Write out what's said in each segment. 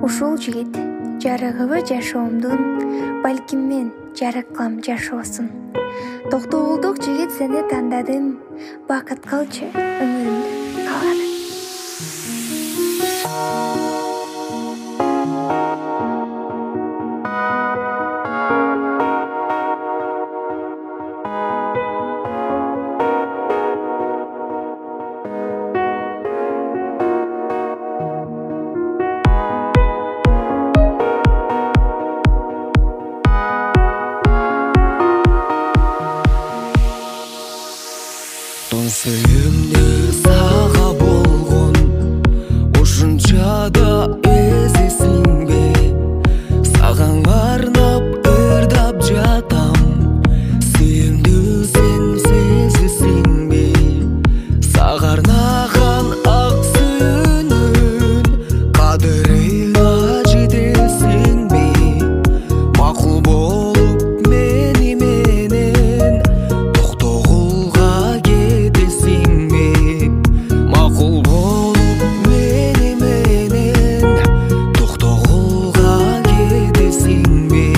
Ушул жигит жарыгыбы жашоомдун, балким мен жарык кылам жашоосун. Токтогулдук жигит сени тандадым, бакыт кылчы өмүрүмдү кааладым. Сөйүмдү сага болгон ушунча да эзесиңби? Саган арнап ырдап жатам, сүйүмдүү сен сезесиңби? Сага арнаган ак сүйүүнүн кадырына жетесиңби? Макул болуп мени менен токтогулга Макул болуп мени менен токтогулга кетесиңби?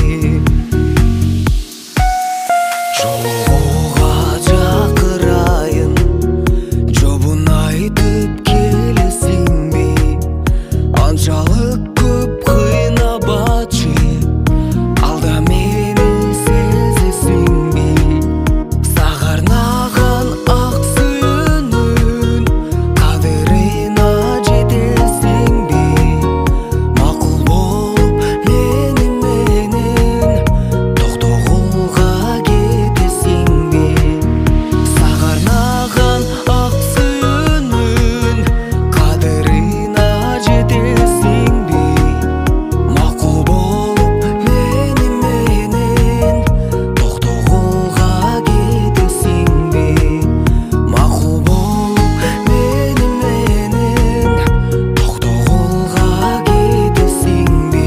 Жолугууга жакырайын, жобун айтып келесиңби? Анчалык көп кыйнабачы, алда мени сезесиңби? Сага арнаган ак сүйүүнүн кадырына жетесиңби? Макул болуп мени менен токтогулга кетесиңби? Сага арнаган ак сүйүүнүн кадырына жетесиңби? Макул болуп мени менен токтогулга кетесиңби? Макул болуп мени менен токтогулга кетесиңби?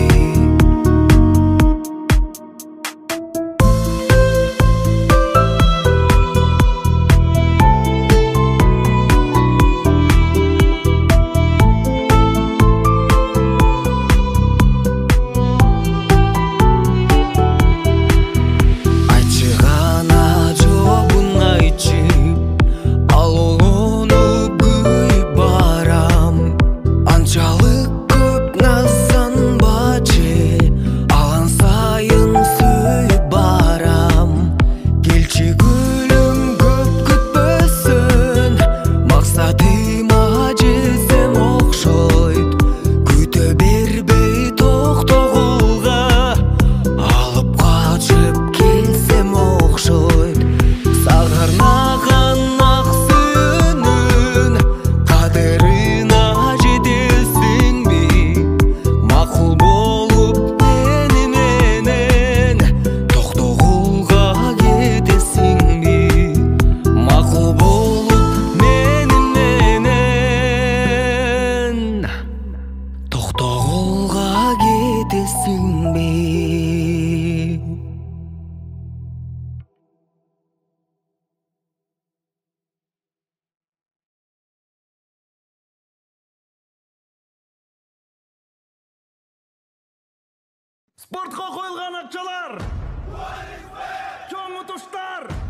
Айтчы гана жобун айтчы, ал улууну күйүп барам. Анчалык көп назданбачы, алан сайын сүйүп барам. Келчи гүлүм көп күтпөсүн, максатыма жетсем окшойт. Күтө бербей токтогулга алып качып келсем окшойт. Сага арнаган ак сүйүүнүн кадырына жетесиңби? Макул болуп мени менен токтогулга кетесиңби? Макул болуп мени менен токтогулга кетесиңби? Спортқа қойылған ақшалар, чоң ұтыштар,